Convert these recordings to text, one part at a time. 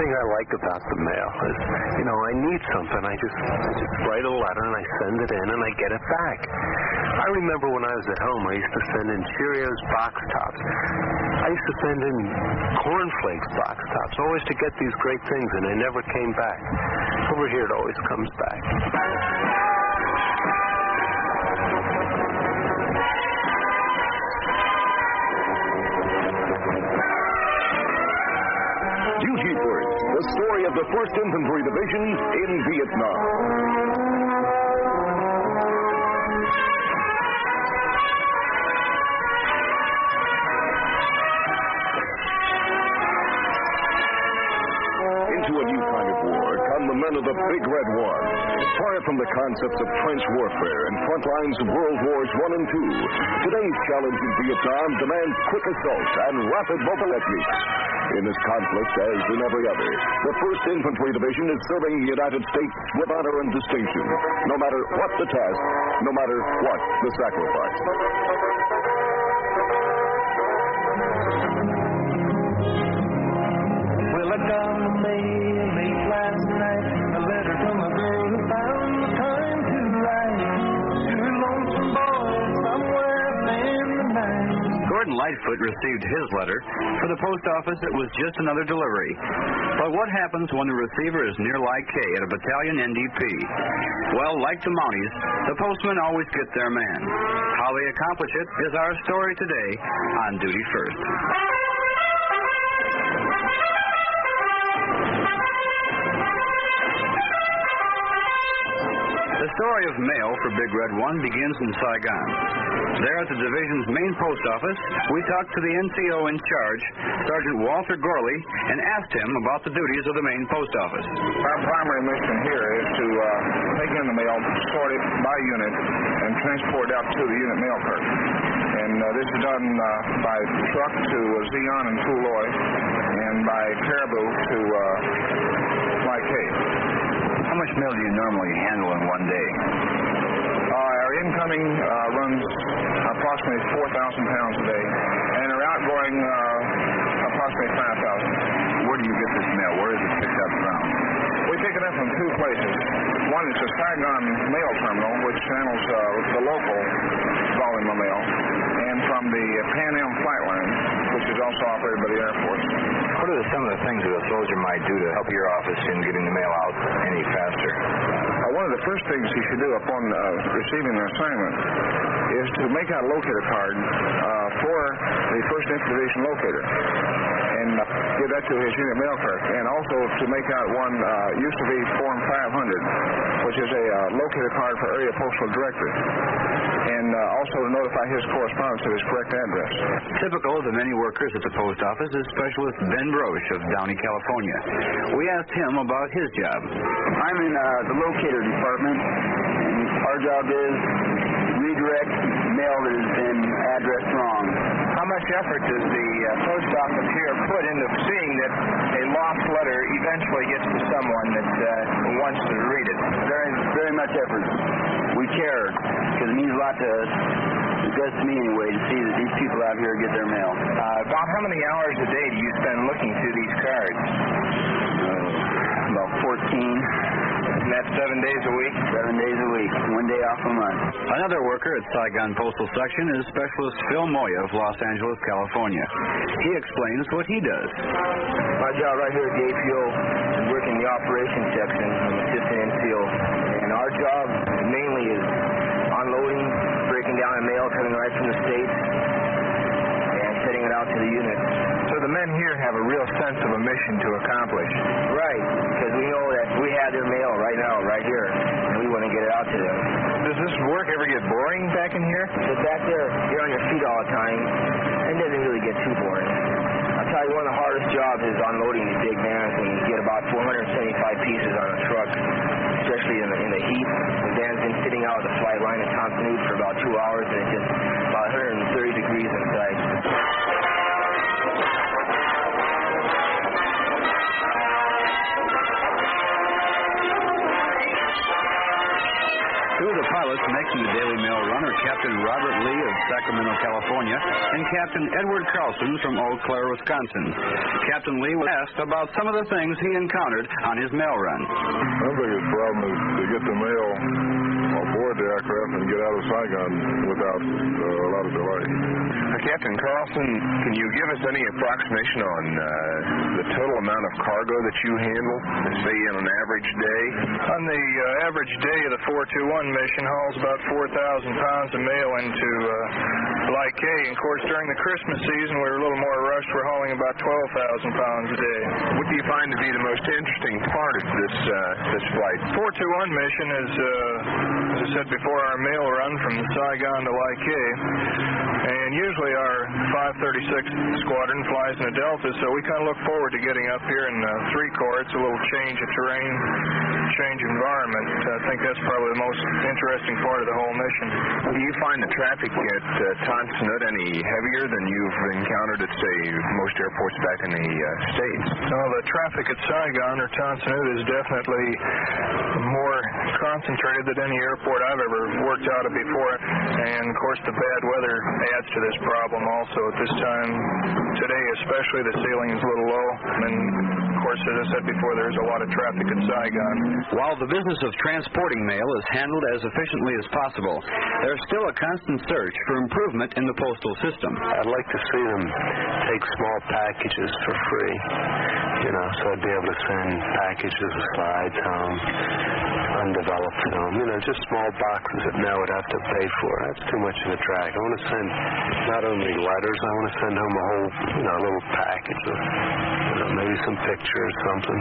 thing I like about the mail is, I need something. I just write a letter and I send it in and I get it back. I remember when I was at home, I used to send in Cheerios box tops. I used to send in cornflakes box tops, always to get these great things, and they never came back. Over here, it always comes back. Duty First, the story of the 1st Infantry Division in Vietnam. Into a new kind of war come the men of the Big Red One. Far from the concepts of trench warfare and front lines of World Wars I and II, today's challenge in Vietnam demands quick assault and rapid mobile techniques. In this conflict, as in every other, the 1st Infantry Division is serving the United States with honor and distinction, no matter what the task, no matter what the sacrifice. Well, I got a mail late last night, a letter from a girl who found the time to write to a lonesome boy somewhere in the night. Gordon Lightfoot received his letter. For the post office, it was just another delivery. But what happens when the receiver is near like K at a battalion NDP? Well, like the Mounties, the postmen always get their man. How they accomplish it is our story today on Duty First. The story of mail for Big Red One begins in Saigon. There at the division's main post office, we talked to the NCO in charge, Sergeant Walter Gorley, and asked him about the duties of the main post office. Our primary mission here is to take in the mail, sort it by unit, and transport it out to the unit mail clerk. And this is done by truck to Zion and Fuloy, and by caribou to Like K. How much mail do you normally handle in one day? Our incoming runs approximately 4,000 pounds a day, and our outgoing approximately 5,000. Where do you get this mail? Where is it picked up from? We pick it up from two places. One is the Saigon Mail Terminal, which handles the local volume of mail, and from the Pan Am Flight Line, which is also operated by the Air Force. What are some of the things that a soldier might do to help your office in getting the mail out any faster? One of the first things he should do upon receiving an assignment is to make out a locator card for the 1st Infantry Division locator and give that to his unit mail clerk. And also to make out one, used to be Form 500, which is a locator card for area postal director. And also to notify his correspondence of his correct address. Typical of the many workers at the post office is Specialist Ben Broche of Downey, California. We asked him about his job. I'm in the locator department, and our job is redirect mail that has been addressed wrong. How much effort does the post office here put into seeing that a lost letter eventually gets to someone that wants to read it? Very, very much effort. We care, because it means a lot to us, to me anyway, to see that these people out here get their mail. About how many hours a day do you spend looking through these cards? About 14. And that's 7 days a week? 7 days a week, 1 day off a month. Another worker at Saigon Postal Section is Specialist Phil Moya of Los Angeles, California. He explains what he does. My job right here at the APO is working the operations section. I'm assistant NCO. And our job mainly is unloading, breaking down the mail coming right from the States, and sending it out to the units. So the men here have a real sense of a mission to accomplish. Right, because we know that we have their mail right now, right here, and we want to get it out to them. Does this work ever get boring back in here? So back there, you're on your feet all the time. It doesn't really get too boring. I'll tell you, one of the hardest jobs is unloading these big vans when you get about 475 pieces on a truck, especially in the heat. The van's been sitting out at the flight line in Thompson Road for about 2 hours, and it's just about 130 degrees inside. Two of the pilots making the Daily Mail run are Captain Robert Lee of Sacramento, California, and Captain Edward Carlson from Eau Claire, Wisconsin. Captain Lee was asked about some of the things he encountered on his mail run. My biggest problem is to get the mail aboard the aircraft and get out of Saigon without a lot of delay. Captain Carlson, can you give us any approximation on the total amount of cargo that you handle, say, in an average day? On the average day, the 421 mission hauls about 4,000 pounds of mail into Like K. And, of course, during the Christmas season, we were a little more rushed. We're hauling about 12,000 pounds a day. What do you find to be the most interesting part of this flight? 421 mission is, as I said before, our mail run from Saigon to Like K. And usually our 536 squadron flies in a Delta, so we kind of look forward to getting up here in 3 Corps. It's a little change of terrain, change of environment. I think that's probably the most interesting part of the whole mission. Do you find the traffic at Tan Son Nhut any heavier than you've encountered at, say, most airports back in the States? No, the traffic at Saigon or Tan Son Nhut is definitely more concentrated than any airport I've ever worked out of before. And, of course, the bad weather adds to this problem also at this time. Today especially, the ceiling is a little low. And, of course, as I said before, there's a lot of traffic at Saigon. While the business of transporting mail is handled as efficiently as possible, there's still a constant search for improvement in the postal system. I'd like to see them take small packages for free, so I'd be able to send packages of slides home, undeveloped home, just small boxes that Mel would have to pay for. That's too much of a drag. I want to send not only letters, I want to send home a whole, little package of, maybe some pictures, something.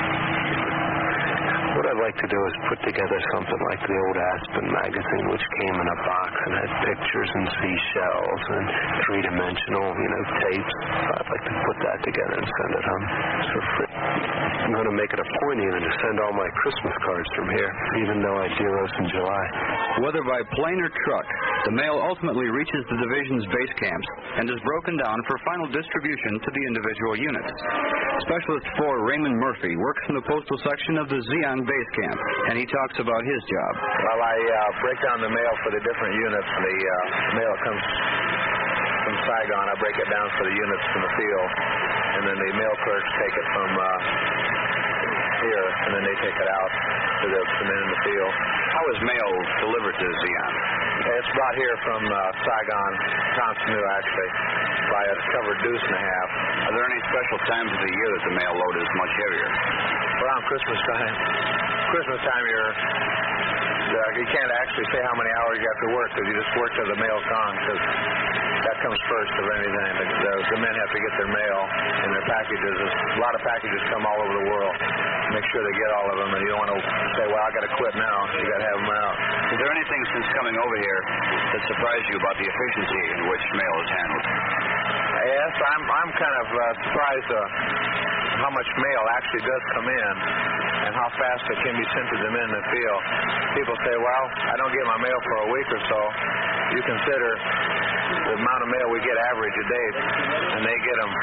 What I'd like to do is put together something like the old Aspen magazine, which came in a box and had pictures and seashells and three-dimensional, tapes. I'd like to put that together and send it home for free. I'm going to make it a point even to send all my Christmas cards from here, even though I do those in July. Whether by plane or truck, the mail ultimately reaches the division's base camps and is broken down for final distribution to the individual units. Specialist 4 Raymond Murphy works in the postal section of the Zion base camp, and he talks about his job. Well, I break down the mail for the different units. The mail that comes from Saigon, I break it down for the units from the field, and then the mail clerks take it from here, and then they take it out to the men in the field. How is mail delivered to Zion? It's brought here from Saigon, Tan Son Nhut, actually, by a covered deuce and a half. Are there any special times of the year that the mail load is much heavier? Around Christmas time. Christmas time, you can't actually say how many hours you have to work because you just work till the mail's gone, because that comes first of anything. The men have to get their mail and their packages. A lot of packages come all over the world. Make sure they get all of them, and you don't want to say, well, I got to quit now. You got to have them out. Is there anything since coming over here that surprised you about the efficiency in which mail is handled? Yes, I'm kind of surprised how much mail actually does come in and how fast it can be sent to the men in the field. People say, well, I don't get my mail for a week or so. You consider the amount of mail we get average a day, and they get them,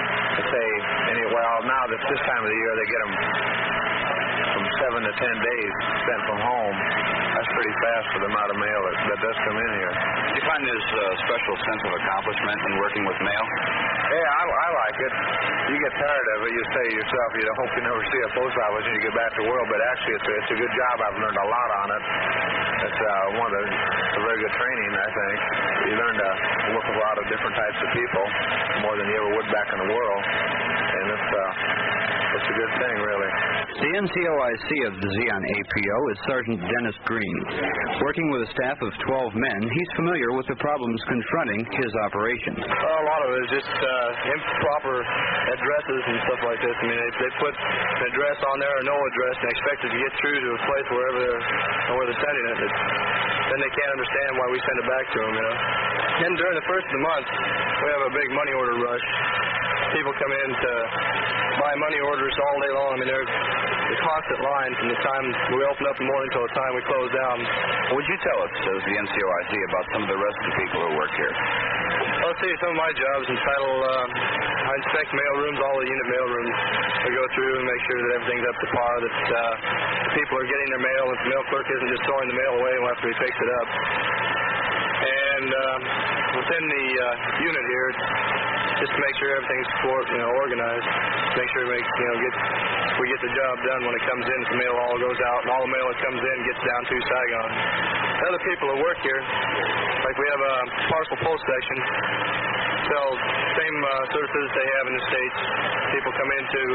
now that this time of the year, they get them from 7 to 10 days sent from home. That's pretty fast for the amount of mail that does come in here. Do you find there's a special sense of accomplishment in working with mail? Yeah, I like it. You get tired of it, you say to yourself, you hope you never see a post office when you get back to the world, but actually it's a good job. I've learned a lot on it. It's a very good training, I think. You learn to work with a lot of different types of people, more than you ever would back in the world. And it's a good thing, really. The NCOIC of the Zion APO is Sergeant Dennis Green. Working with a staff of 12 men, he's familiar with the problems confronting his operation. A lot of it is just improper addresses and stuff like this. I mean, they put an address on there or no address and expect it to get through to a place where they're sending it. Then they can't understand why we send it back to them, Then during the first of the month, we have a big money order rush. People come in to buy money orders all day long. I mean, they're constant line from the time we open up in the morning until the time we close down. Would you tell us, as the NCOIC, about some of the rest of the people who work here? Let's see, some of my jobs entitled, I inspect mail rooms, all the unit mail rooms. I go through and make sure that everything's up to par, that people are getting their mail, and the mail clerk isn't just throwing the mail away after he picks it up. And within the unit here, just to make sure everything's organized, make sure we get the job done when it comes in. The mail all goes out, and all the mail that comes in gets down to Saigon. The other people that work here, like we have a parcel post section, sell same services they have in the States. People come in to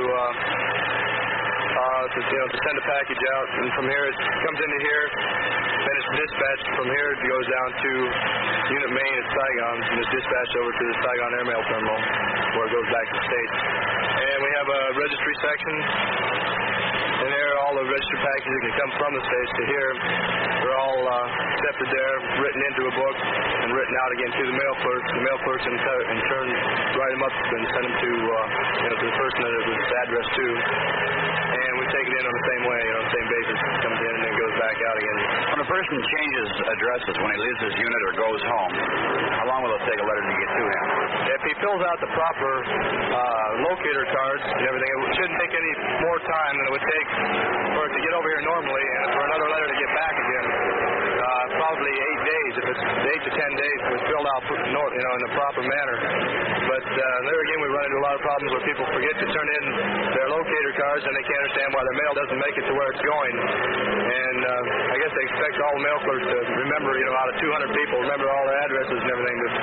send a package out, and from here it comes into here, then it's dispatched from here. It goes down to Unit Main at Saigon, and it's dispatched over to the Saigon Airmail Terminal, where it goes back to the States. And we have a registry section. And there, all the registered packages that can come from the States to here, they're all accepted there, written into a book, and written out again to the mail clerks. The mail clerks in turn write them up and send them to the person that it was addressed to. And we take it in on the same way, on the same basis. It comes in and then goes back out again. When a person changes addresses when he leaves his unit or goes home, how long will it take a letter to get to him? If he fills out the proper locator cards and everything, it shouldn't take any more time than it would take for it to get over here normally, and for another letter to get back again. Probably 8 days. If it's 8 to 10 days, if it's filled out in a proper manner. But there again, we run into a lot of problems where people forget to turn in their locator cards, and they can't understand why their mail doesn't make it to where it's going. And I guess they expect all the mail clerks to remember, out of 200 people, remember all their addresses and everything. But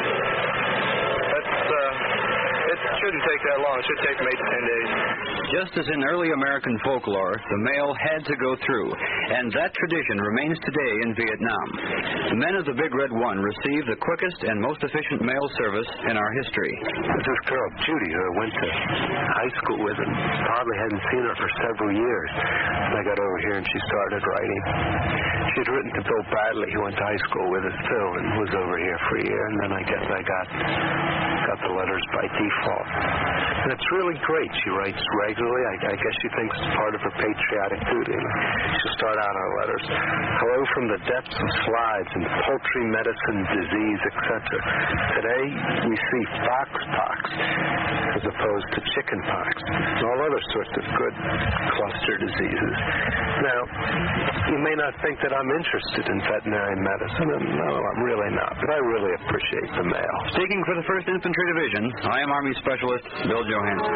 it shouldn't take that long. It should take them 8 to 10 days. Just as in early American folklore, the mail had to go through, and that tradition remains today in Vietnam. The men of the Big Red One received the quickest and most efficient mail service in our history. There's this girl, Judy, who I went to high school with, and probably hadn't seen her for several years. And I got over here, and she started writing. She had written to Bill Bradley, who went to high school with us, too, and was over here for a year. And then I guess I got the letters by default. And it's really great. She writes regularly. I guess she thinks it's part of her patriotic duty. She'll start out our letters. Hello from the depths of slides and poultry medicine, disease, etc. Today we see foxpox as opposed to chickenpox and all other sorts of good cluster diseases. Now, you may not think that I'm interested in veterinary medicine, and no, I'm really not, but I really appreciate the mail. Speaking for the 1st Infantry Division, I am Army Specialist Bill Johansson.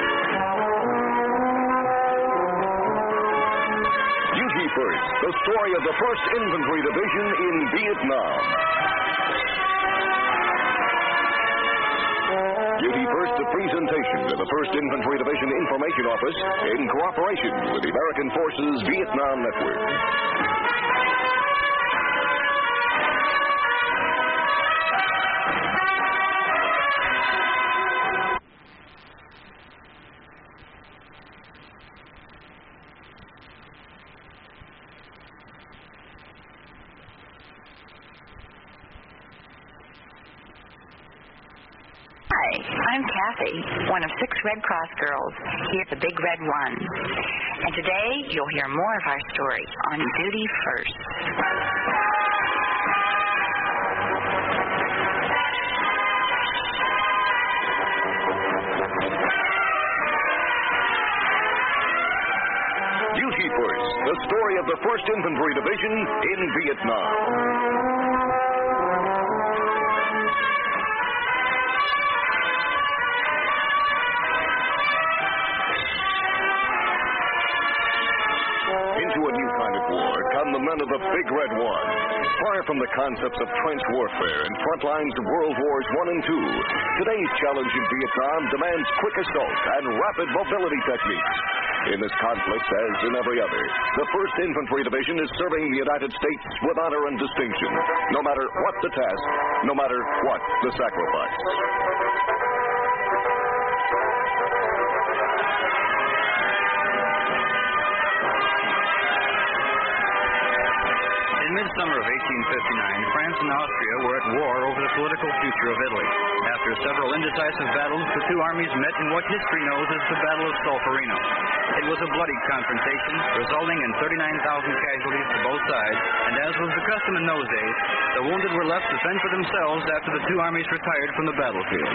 Duty First, the story of the 1st Infantry Division in Vietnam. Duty First, a presentation of the 1st Infantry Division Information Office in cooperation with the American Forces Vietnam Network. Hi, I'm Kathy, one of 6 Red Cross girls here at the Big Red One. And today you'll hear more of our story on Duty First. Duty First, the story of the 1st Infantry Division in Vietnam. Into a new kind of war come the men of the Big Red One. Far from the concepts of trench warfare and front lines of World Wars I and II, today's challenge in Vietnam demands quick assault and rapid mobility techniques. In this conflict, as in every other, the 1st Infantry Division is serving the United States with honor and distinction, no matter what the task, no matter what the sacrifice. In midsummer of 1859, France and Austria were at war over the political future of Italy. After several indecisive battles, the two armies met in what history knows as the Battle of Solferino. It was a bloody confrontation, resulting in 39,000 casualties to both sides, and as was the custom in those days, the wounded were left to fend for themselves after the two armies retired from the battlefield.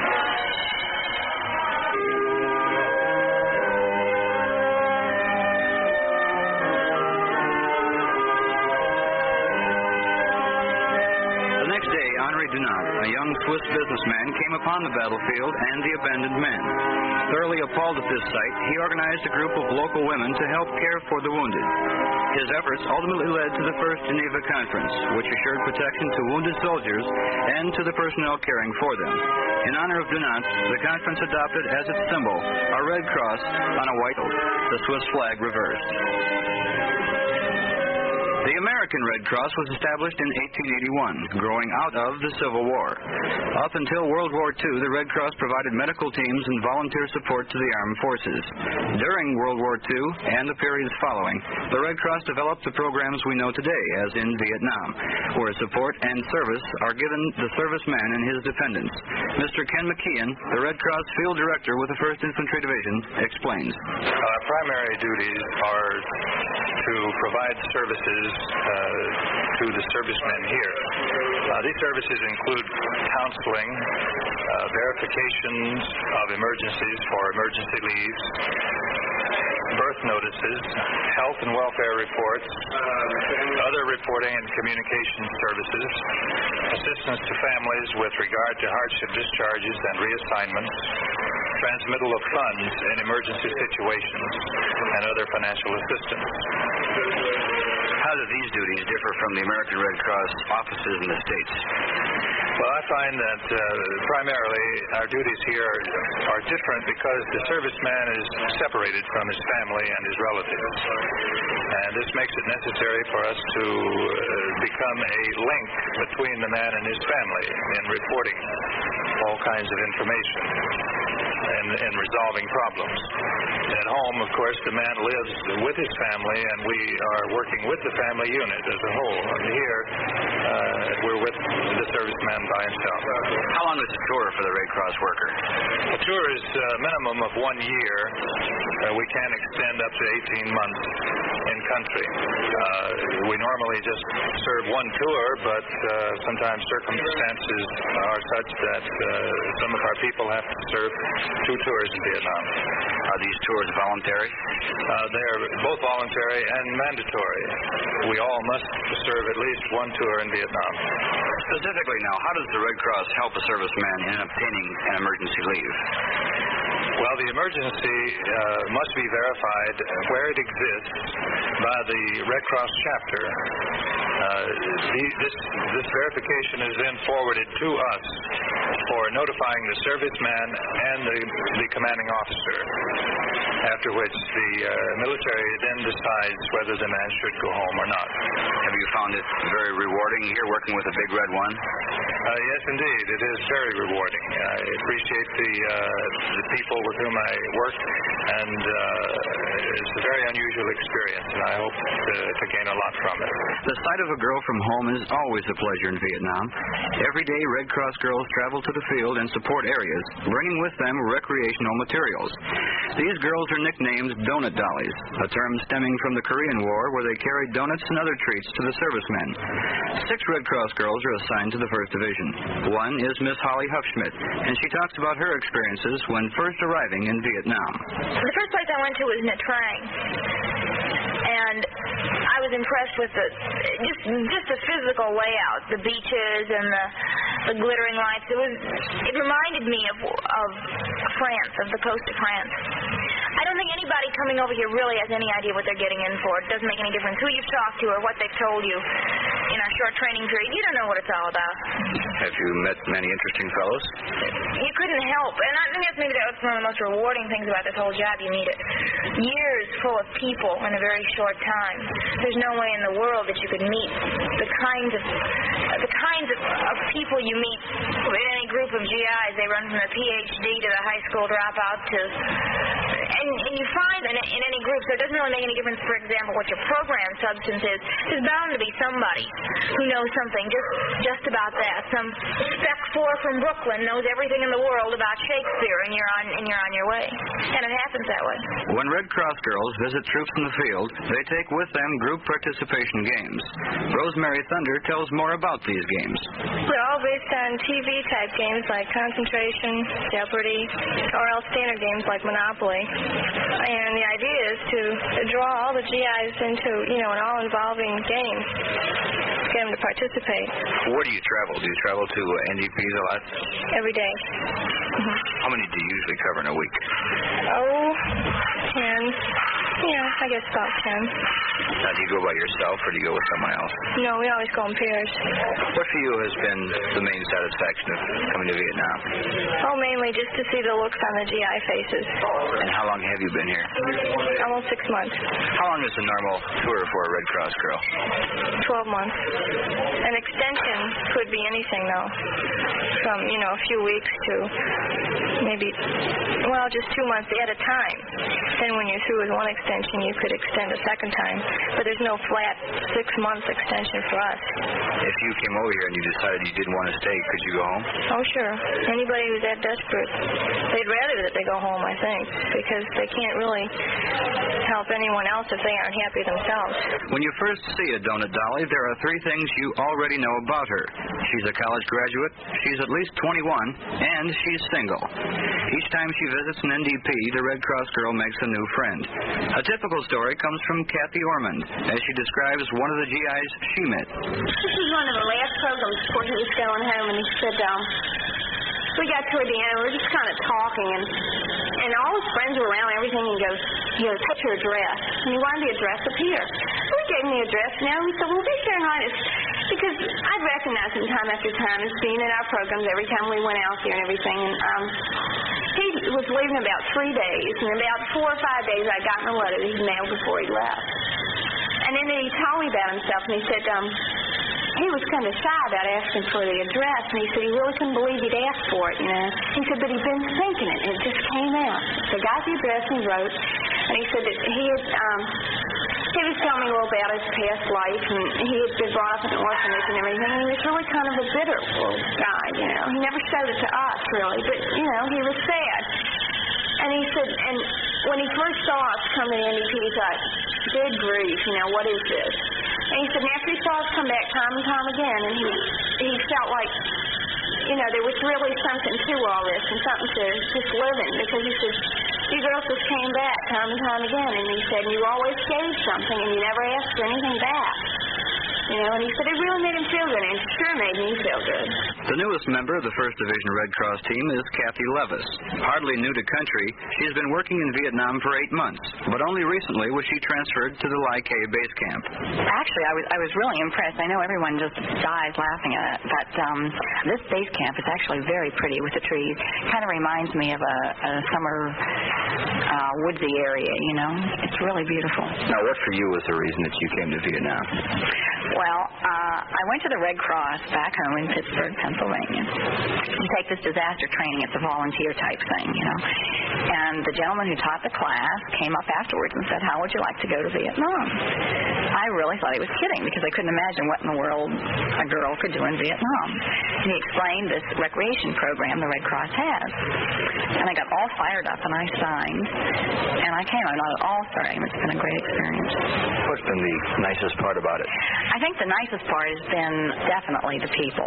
Rose-Mary Dunant, a young Swiss businessman, came upon the battlefield and the abandoned men. Thoroughly appalled at this sight, he organized a group of local women to help care for the wounded. His efforts ultimately led to the First Geneva Conference, which assured protection to wounded soldiers and to the personnel caring for them. In honor of Dunant, the conference adopted as its symbol a red cross on a white oak, the Swiss flag reversed. The American Red Cross was established in 1881, growing out of the Civil War. Up until World War II, the Red Cross provided medical teams and volunteer support to the armed forces. During World War II and the periods following, the Red Cross developed the programs we know today, as in Vietnam, where support and service are given the serviceman and his dependents. Mr. Ken McKeon, the Red Cross Field Director with the 1st Infantry Division, explains. Our primary duties are to provide services to the servicemen here. These services include counseling, verifications of emergencies for emergency leaves, birth notices, health and welfare reports, other reporting and communication services, assistance to families with regard to hardship discharges and reassignments, transmittal of funds in emergency situations, and other financial assistance. How do these duties differ from the American Red Cross offices in the States? Well, I find that primarily our duties here are different because the serviceman is separated from his family and his relatives. And this makes it necessary for us to become a link between the man and his family in reporting all kinds of information and resolving problems. At home, of course, the man lives with his family, and we are working with the family unit as a whole. And here, we're with the serviceman by himself. How long is a tour for the Red Cross worker? A tour is a minimum of 1 year. We can extend up to 18 months in country. We normally just serve one tour, but sometimes circumstances are such that some of our people have to serve 2 tours in Vietnam. Are these tours voluntary? They are both voluntary and mandatory. We all must serve at least 1 tour in Vietnam. Specifically now, how does the Red Cross help a serviceman in obtaining an emergency leave? Well, the emergency must be verified where it exists by the Red Cross chapter. This verification is then forwarded to us for notifying the serviceman and the commanding officer, after which the military then decides whether the man should go home or not. Have you found it very rewarding here working with a Big Red One? Yes, indeed. It is very rewarding. I appreciate the people with whom I work, and it's a very unusual experience, and I hope to gain a lot from it. The sight of a girl from home is always a pleasure in Vietnam. Every day, Red Cross girls travel to the field and support areas, bringing with them recreational materials. These girls are nicknamed Donut Dollies, a term stemming from the Korean War, where they carried donuts and other treats to the servicemen. 6 Red Cross girls are assigned to the 1st Division. One is Miss Holly Huffschmidt, and she talks about her experiences when first arriving in Vietnam. The first place I went to was Nha Trang, and I was impressed with just the physical layout, the beaches and the glittering lights. It reminded me of France, of the coast of France. I don't think anybody coming over here really has any idea what they're getting in for. It doesn't make any difference who you've talked to or what they've told you in our short training period. You don't know what it's all about. Have you met many interesting fellows? You couldn't help. And I think maybe that was one of the most rewarding things about this whole job. You meet years full of people in a very short time. There's no way in the world that you could meet the kinds of people you meet with any group of GIs. They run from the PhD to the high school dropout to... And you find in any group, so it doesn't really make any difference, for example, what your program substance is. There's bound to be somebody who knows something just about that. Some Spec 4 from Brooklyn knows everything in the world about Shakespeare, and you're on your way. And it happens that way. When Red Cross girls visit troops in the field, they take with them group participation games. Rose-Mary Thunder tells more about these games. They're all based on TV-type games like Concentration, Jeopardy, or else standard games like Monopoly. And the idea is to draw all the GIs into, an all-involving game. Get them to participate. Where do you travel? Do you travel to NDPs a lot? Every day. How many do you usually cover in a week? 10. I guess about 10. Now, do you go by yourself or do you go with someone else? No, we always go in pairs. What for you has been the main satisfaction of coming to Vietnam? Mainly just to see the looks on the GI faces. And how long have you been here? Almost 6 months. How long is a normal tour for a Red Cross girl? 12 months. An extension could be anything, though. From, a few weeks to maybe, just 2 months at a time. Then when you're through with one extension, you could extend a second time. But there's no flat 6-month extension for us. If you came over here and you decided you didn't want to stay, could you go home? Oh, sure. Anybody who's that desperate, they'd rather that they go home, I think, because they can't really help anyone else if they aren't happy themselves. When you first see a Donut Dolly, there are 3 things you already know about her. She's a college graduate, she's at least 21, and she's single. Each time she visits an NDP, the Red Cross girl makes a new friend. A typical story comes from Kathy Ormond, as she describes one of the GIs she met. This is one of the last programs before he was going home, and he said, we got toward the end, we were just kind of talking, and all his friends were around and everything, and he goes, what's your address? And he wanted the address up here. So we gave him the address, and he said, well, be sure and write it. Because I'd recognize him time after time as being in our programs every time we went out there and everything, and he was leaving about 3 days, and about 4 or 5 days I got him a letter that he mailed before he left. And then he told me about himself, and he said, he was kind of shy about asking for the address, and he said he really couldn't believe he'd asked for it, He said, but he'd been thinking it, and it just came out. So I got the address, and he wrote, and he said that he was telling me a little about his past life, and he had been brought up in an orphanage and everything, and he was really kind of a bitter little guy, He never showed it to us, really, but, he was sad. And he said, and when he first saw us come to the NDP, he thought, good grief, what is this? And he said, and after he saw us come back time and time again, and he felt like, there was really something to all this and something to just living, because he said, you girls just came back time and time again, and he said, you always gave something, and you never asked for anything back. And he said it really made him feel good, and it sure made me feel good. The newest member of the 1st Division Red Cross team is Kathy Levis. Hardly new to country, she's been working in Vietnam for 8 months, but only recently was she transferred to the Lai Khe base camp. Actually, I was really impressed. I know everyone just dies laughing at it, but this base camp is actually very pretty with the trees. Kind of reminds me of a summer woodsy area, It's really beautiful. Now, what for you was the reason that you came to Vietnam? Well, I went to the Red Cross back home in Pittsburgh, Pennsylvania. You take this disaster training. It's a volunteer type thing, And the gentleman who taught the class came up afterwards and said, how would you like to go to Vietnam? I really thought he was kidding, because I couldn't imagine what in the world a girl could do in Vietnam. And he explained this recreation program the Red Cross has. And I got all fired up, and I signed. And I came. I'm not at all sorry. It's been a great experience. What's been the nicest part about it? I think the nicest part has been definitely the people.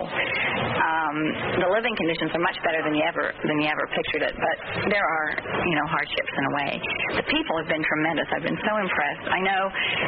The living conditions are much better than you ever pictured it, but there are, hardships in a way. The people have been tremendous. I've been so impressed. I know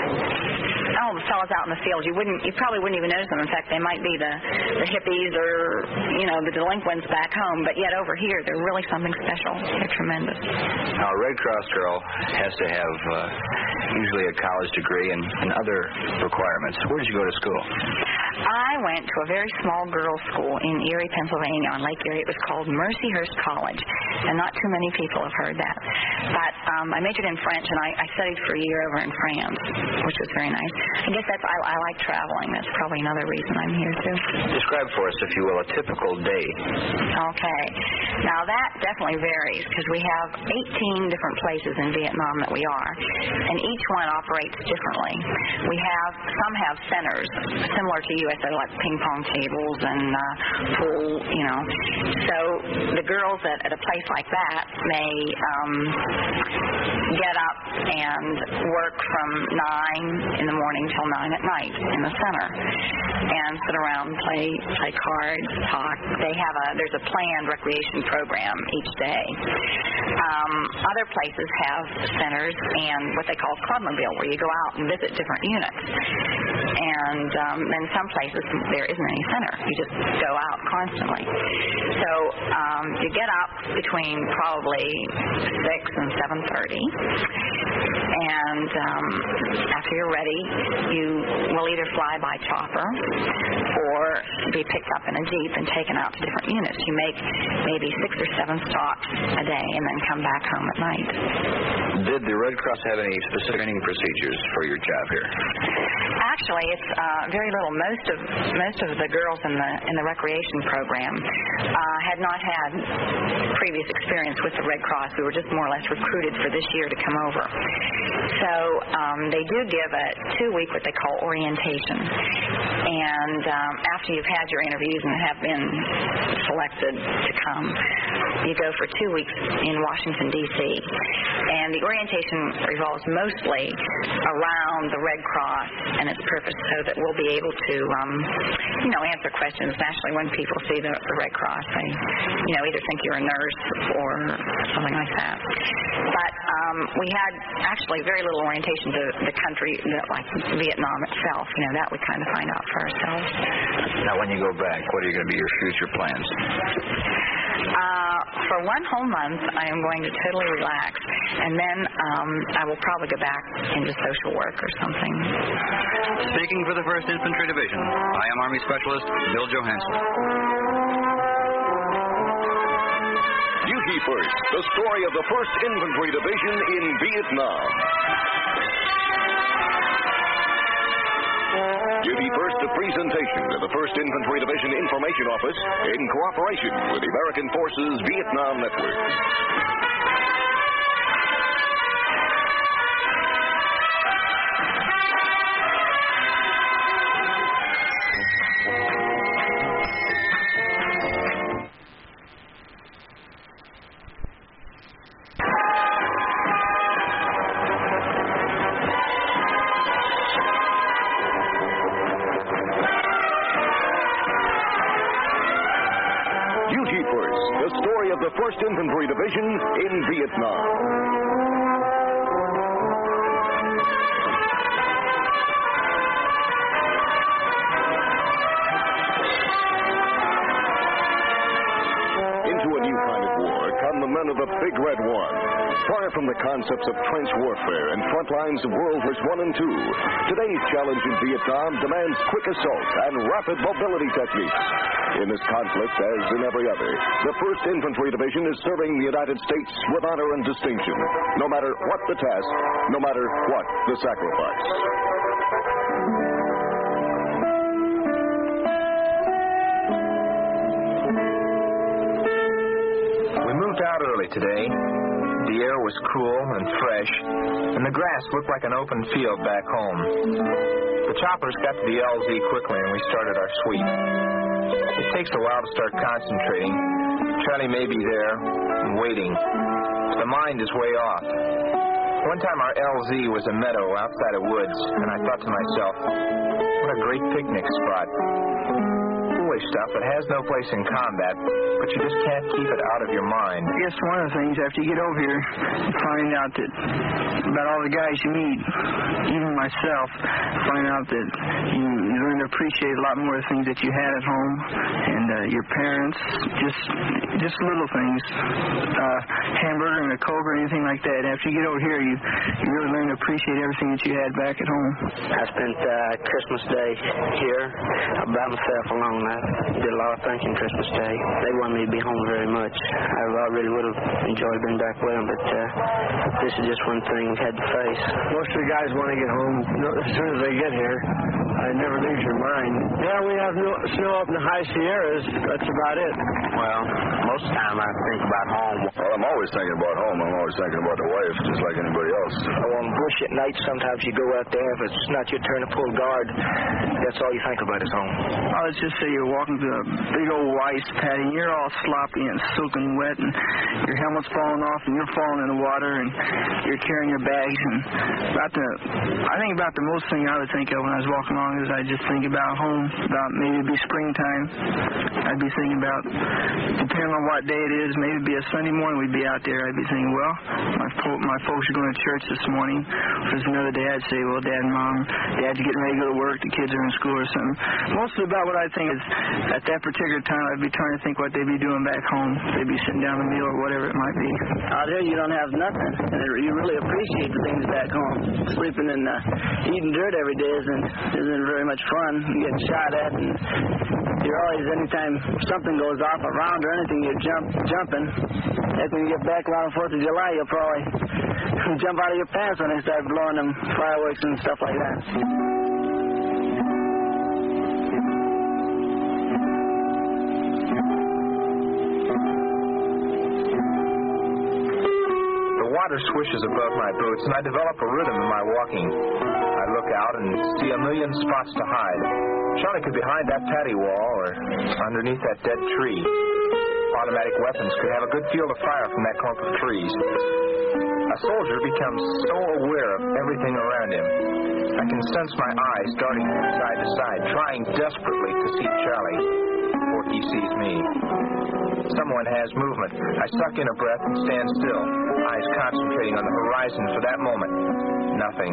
all the fellows out in the field, you probably wouldn't even notice them. In fact, they might be the hippies or, the delinquents back home, but yet over here, they're really something special. They're tremendous. Now, a Red Cross girl has to have usually a college degree and other requirements. Where did you go to school? I went to a very small girls' school in Erie, Pennsylvania, on Lake Erie. It was called Mercyhurst College, and not too many people have heard that. But I majored in French, and I studied for a year over in France, which was very nice. I guess I like traveling. That's probably another reason I'm here, too. Describe for us, if you will, a typical day. Okay. Now, that definitely varies, because we have 18 different places in Vietnam that we are, and each one operates differently. Some have centers, similar to U.S. so like ping pong tables and pool, you know. So the girls at a place like that may get up and work from 9 in the morning till 9 at night in the center and sit around, play cards, talk. There's a planned recreation program each day. Other places have centers and what they call clubmobile, where you go out and visit different units. And in some places there isn't any center. You just go out constantly. So you get up between probably 6 and 7:30, and after you're ready, you will either fly by chopper or be picked up in a Jeep and taken out to different units. You make maybe 6 or 7 stops a day and then come back home at night. Did the Red Cross have any specific training procedures for your job here? Actually, it's very little. Most of the girls in the recreation program had not had previous experience with the Red Cross. We were just more or less recruited for this year to come over. So they do give a 2-week what they call orientation. And after you've had your interviews and have been selected to come, you go for 2 weeks in Washington, D.C. And the orientation revolves mostly around the Red Cross and its purpose, so that we'll be able to, answer questions. Naturally, when people see the Red Cross, they, either think you're a nurse or something like that. But we had actually very little orientation to the country, like Vietnam itself. That we kind of find out for ourselves. Now, when you go back, what are going to be your future plans? For 1 whole month, I am going to totally relax, and then I will probably go back into social work or something. Speaking for the 1st Infantry Division, I am Army Specialist Bill Johansson. Duty First, the story of the 1st Infantry Division in Vietnam. Duty First, a presentation of the 1st Infantry Division Information Office in cooperation with the American Forces Vietnam Network. Duty First, the story of the 1st Infantry Division in Vietnam. Into a new kind of war come the men of the Big Red One. Far from the concepts of trench warfare and front lines of World Wars I and II, today's challenge in Vietnam demands quick assault and rapid mobility techniques. In this conflict, as in every other, the 1st Infantry Division is serving the United States with honor and distinction, no matter what the task, no matter what the sacrifice. We moved out early today. The air was cool and fresh, and the grass looked like an open field back home. The choppers got to the LZ quickly, and we started our sweep. It takes a while to start concentrating. Charlie may be there, waiting. The mind is way off. One time our LZ was a meadow outside of woods, and I thought to myself, what a great picnic spot. Foolish stuff. It has no place in combat, but you just can't keep it out of your mind. I guess one of the things after you get over here, you find out that about all the guys you meet, even myself, find out that you learn to appreciate a lot more of the things that you had at home, and your parents, just little things, hamburger and a Coke or anything like that. After you get over here, you really learn to appreciate everything that you had back at home. I spent Christmas Day here by myself alone. I did a lot of thinking Christmas Day. They wanted me to be home very much. I really would have enjoyed being back with them, but this is just one thing we had to face. Most of the guys want to get home as soon as they get here. I never lose your mind. Yeah, we have snow up in the high Sierras. That's about it. Well, most most of the time I think about home. Well, I'm always thinking about home. I'm always thinking about the wife, just like anybody else. On bush at night, sometimes you go out there, if it's not your turn to pull guard, that's all you think about is home. Oh, let's just say you're walking through a big old ice paddy, and you're all sloppy and soaking wet, and your helmet's falling off, and you're falling in the water, and you're carrying your bags. And I think about the most thing I would think of when I was walking along is I just think about home, about maybe it'd be springtime. I'd be thinking about, depending on what day it is, maybe it'd be a Sunday morning we'd be out there. I'd be thinking, well, my folks are going to church this morning. If there's another day, I'd say, well, Dad and Mom, Dad's getting ready to go to work, the kids are in school or something. Mostly about what I think is, at that particular time, I'd be trying to think what they'd be doing back home. They'd be sitting down a meal or whatever it might be. Out here, you don't have nothing, and you really appreciate the things back home. Sleeping and eating dirt every day isn't very much fun. You get shot at, and you're always, anytime something goes off around or anything, you're jumping. Like when you get back around the 4th of July, you'll probably jump out of your pants when they start blowing them fireworks and stuff like that. The water swishes above my boots, and I develop a rhythm in my walking. I look out and see a million spots to hide. Charlie could be behind that patty wall or underneath that dead tree. Automatic weapons could have a good field of fire from that clump of trees. A soldier becomes so aware of everything around him. I can sense my eyes darting from side to side, trying desperately to see Charlie, before he sees me. Someone has movement. I suck in a breath and stand still, eyes concentrating on the horizon for that moment. Nothing.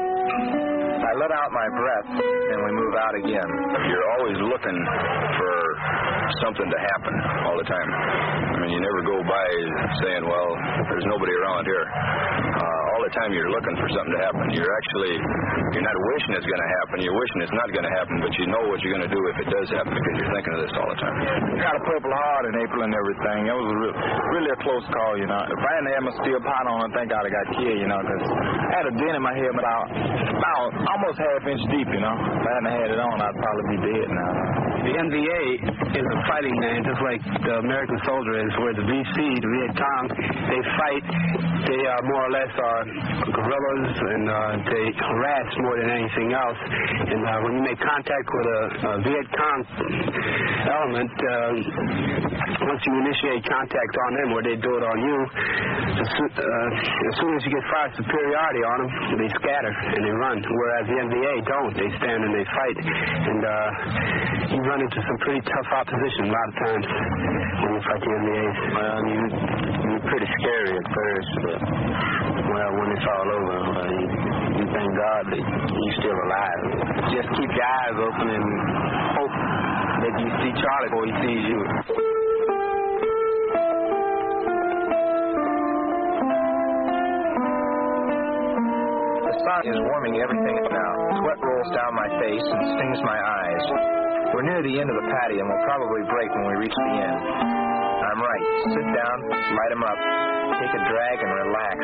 I let out my breath, and we move out again. You're always looking for something to happen all the time. I mean, you never go by saying, well, there's nobody around here. All the time you're looking for something to happen. You're not wishing it's going to happen. You're wishing it's not going to happen, but you know what you're going to do if it does happen because you're thinking of this all the time. Got a Purple Heart in April and everything. It was really a close call, you know. If I hadn't had my steel pot on, I think I'd have got killed, you know, because I had a dent in my head about almost half-inch deep, you know. If I hadn't had it on, I'd probably be dead now. The NVA is a fighting name, just like the American soldier is, where the VC, the Viet Cong, they fight. They more or less are guerrillas, and they harass more than anything else. And when you make contact with a Viet Cong element, once you initiate contact on them, or they do it on you, as soon as you get fire superiority on them, they scatter and they run. Whereas the NVA don't. They stand and they fight. And you run into some pretty tough opposition a lot of times when you fight the NVAs. Well, you're pretty scary at first, but, well, when it's all over, you thank God that you're still alive. Just keep your eyes open and hope that you see Charlie before he sees you. The sun is warming everything up now. Sweat rolls down my face and stings my eyes. We're near the end of the patio, and we'll probably break when we reach the end. I'm right. Sit down, light 'em up, take a drag, and relax.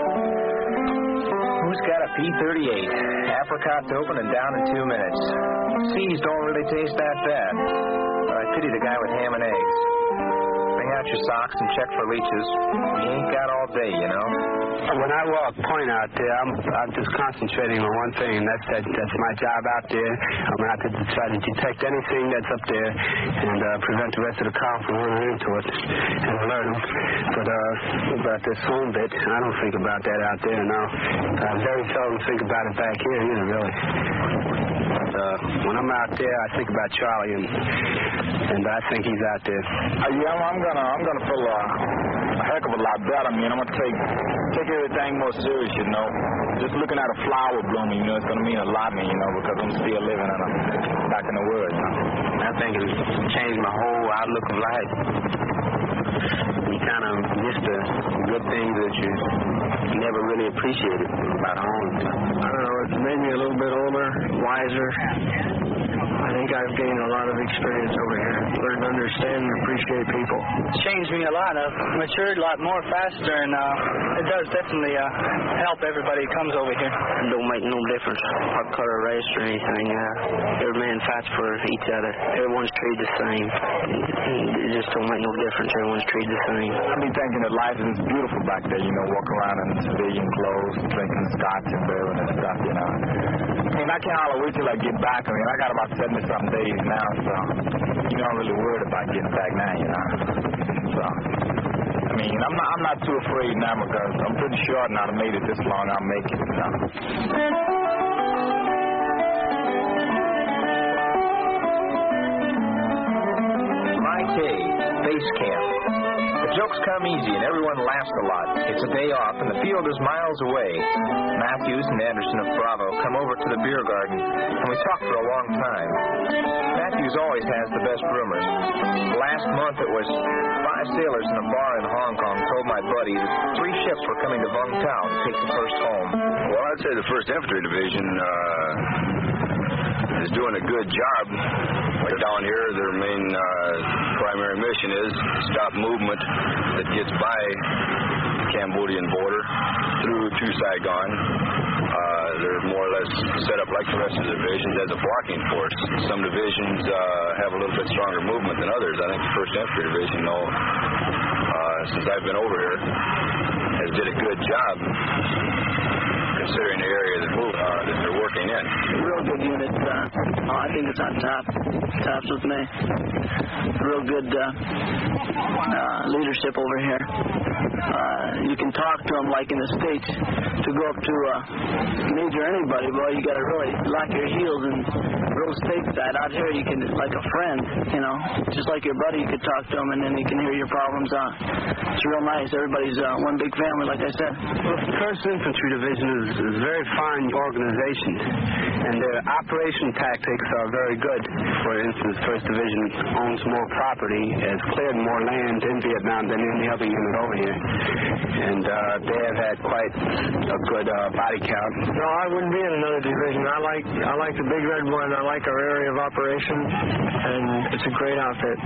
Who's got a P-38? Apricots open and down in 2 minutes. C's don't really taste that bad, but I pity the guy with ham and eggs. Bring out your socks and check for leeches. You ain't got all day, you know. When I walk point out there, I'm just concentrating on one thing, and that's my job out there. I'm out to try to detect anything that's up there and prevent the rest of the car from running into it and alert them. But about this home bit, I don't think about that out there now. I very seldom think about it back here either, really. But when I'm out there, I think about Charlie, and I think he's out there. Yeah, I'm gonna feel a heck of a lot better. I mean, I'm gonna take everything more serious, you know. Just looking at a flower blooming, you know, it's gonna mean a lot to me, you know, because I'm still living back in the world, you know. I think it'll change my whole outlook of life. You kind of miss the good things that you never really appreciated about home. I don't know, it's made me a little bit older, wiser. I think I've gained a lot of experience over here. Learned to understand and appreciate people. It's changed me a lot. I've matured a lot more faster, and it does definitely help everybody who comes over here. It don't make no difference what color, race, or anything. Every man fights for each other. Everyone's treated the same. It just don't make no difference. Everyone's treated the same. I've been thinking that life is beautiful back there, walk around in civilian clothes, drinking scotch and bourbon and stuff, I mean, I can't holler wait till I get back. I mean, I got about 70-something days now, so I'm really worried about getting back now, So, I mean, I'm not too afraid now because I'm pretty sure now I've made it this long, I'll make it, Mike A, Base Camp. The jokes come easy and everyone laughs a lot. It's a day off and the field is miles away. Matthews and Anderson of Bravo come over to the beer garden and we talk for a long time. Matthews always has the best rumors. Last month it was 5 sailors in a bar in Hong Kong told my buddy that 3 ships were coming to Vung Tau to take the first home. Well, I'd say the 1st Infantry Division is doing a good job. Like down here, their main primary mission is stop movement that gets by the Cambodian border through to Saigon. They're more or less set up like the rest of the divisions as a blocking force. Some divisions have a little bit stronger movement than others. I think the 1st Infantry Division, though, since I've been over here, has did a good job considering the area that they're working in. Real good unit. I think it's on top. Tops with me. Real good leadership over here. You can talk to them like in the States. To go up to Major anybody, boy, you got to really lock your heels and real stateside. Out here, you can, like a friend, just like your buddy, you could talk to them and then you can hear your problems out. It's real nice. Everybody's one big family, like I said. Well, the 1st Infantry Division is a very fine organization, and their operation tactics are very good. For instance, 1st Division owns more property, has cleared more land in Vietnam than any other unit over here, and they have had quite a good body count. No, I wouldn't be in another division. I like the Big Red One. I like our area of operation, and it's a great outfit.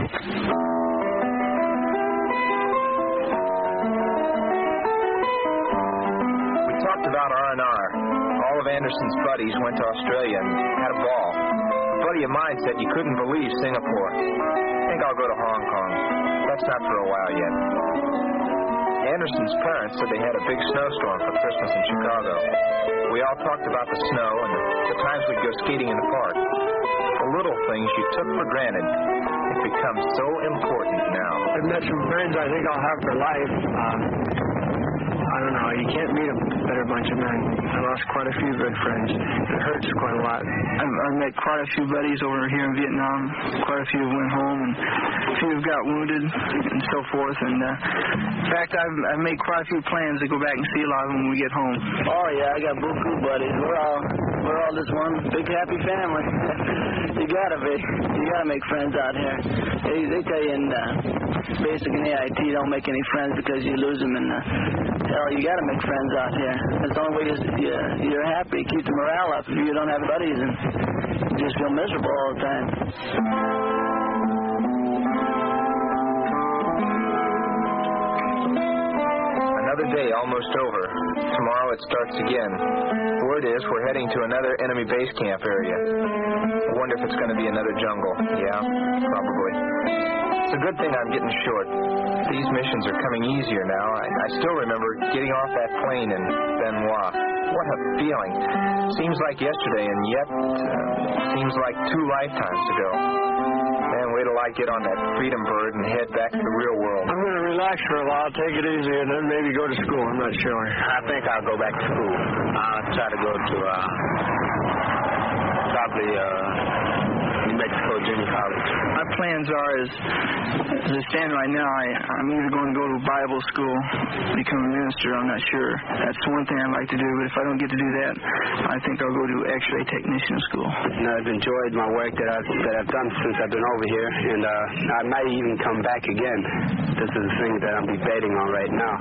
We talked about R&R. All of Anderson's buddies went to Australia and had a ball. A buddy of mine said you couldn't believe Singapore. I think I'll go to Hong Kong. That's not for a while yet. Anderson's parents said they had a big snowstorm for Christmas in Chicago. We all talked about the snow and the times we'd go skating in the park. The little things you took for granted have become so important now. I've met some friends I think I'll have for life. I don't know. You can't meet a better bunch of men. I lost quite a few good friends. It hurts quite a lot. I've met quite a few buddies over here in Vietnam. Quite a few went home, and a few got wounded, and so forth. And in fact, I've made quite a few plans to go back and see a lot of them when we get home. Oh yeah, I got beaucoup buddies. We're all just one big happy family. You gotta be. You gotta make friends out here. They tell you in basic and AIT, don't make any friends because you lose them. And hell, you gotta make friends out here. That's the only way you're happy. Keep the morale up. If you don't have buddies, and you just feel miserable all the time. Another day almost over. Tomorrow it starts again. Word is we're heading to another enemy base camp area. I wonder if it's going to be another jungle. Yeah, probably. It's a good thing I'm getting short. These missions are coming easier now. I still remember getting off that plane in Ben Hoa. What a feeling. Seems like yesterday, and yet seems like 2 lifetimes ago. Man, wait till I get on that Freedom Bird and head back to the real world. I'm going to relax for a while, take it easy, and then maybe go to school. I'm not sure. I think I'll go back to school. I'll try to go to probably New Mexico Junior College. My plans are, as I stand right now, I'm either going to go to Bible school, become a minister. I'm not sure. That's one thing I'd like to do. But if I don't get to do that, I think I'll go to X-ray technician school. And I've enjoyed my work that I've done since I've been over here, and I might even come back again. This is the thing that I'm debating on right now.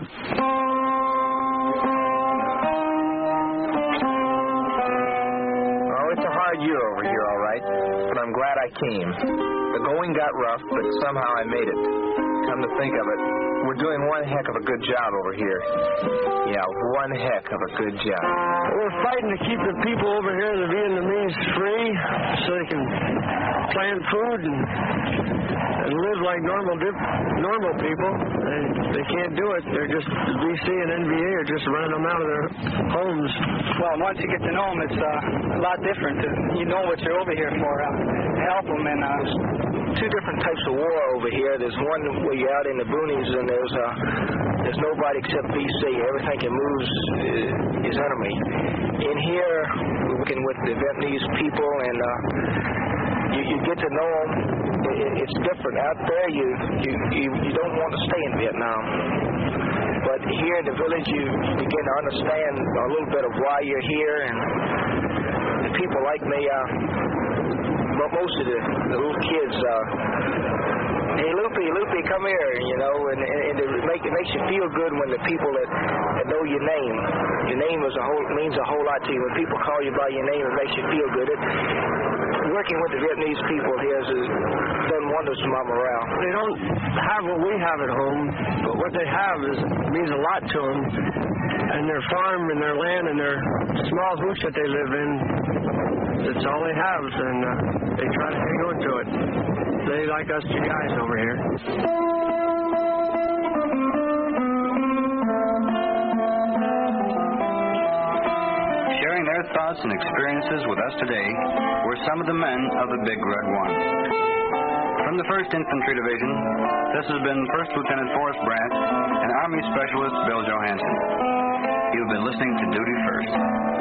Oh, it's a hard year over here, all right. But I'm glad I I came. The going got rough, but somehow I made it. Come to think of it, we're doing one heck of a good job over here. Yeah, one heck of a good job. We're fighting to keep the people over here, the Vietnamese, free so they can plant food and live like normal people. They can't do it. They're just, the BC and NVA are just running them out of their homes. Well, once you get to know them, it's a lot different. You know what you're over here for, help them. And two different types of war over here. There's one where you're out in the boonies and there's nobody except BC. Everything that moves is enemy. In here, we're working with the Vietnamese people, and you get to know them. It's different. Out there, you don't want to stay in Vietnam. But here in the village, you begin to understand a little bit of why you're here, and the people like me, most of the little kids, hey, Loopy, come here, and it makes you feel good when the people that know your name means a whole lot to you. When people call you by your name, it makes you feel good. Working with the Vietnamese people here has done wonders to my morale. They don't have what we have at home, but what they have means a lot to them. And their farm and their land and their small hooch that they live in, that's all they have, and they try to hang on to it. They like us two guys over here. Sharing their thoughts and experiences with us today were some of the men of the Big Red One. From the 1st Infantry Division, this has been First Lieutenant Forrest Brandt and Army Specialist Bill Johansson. You've been listening to Duty First.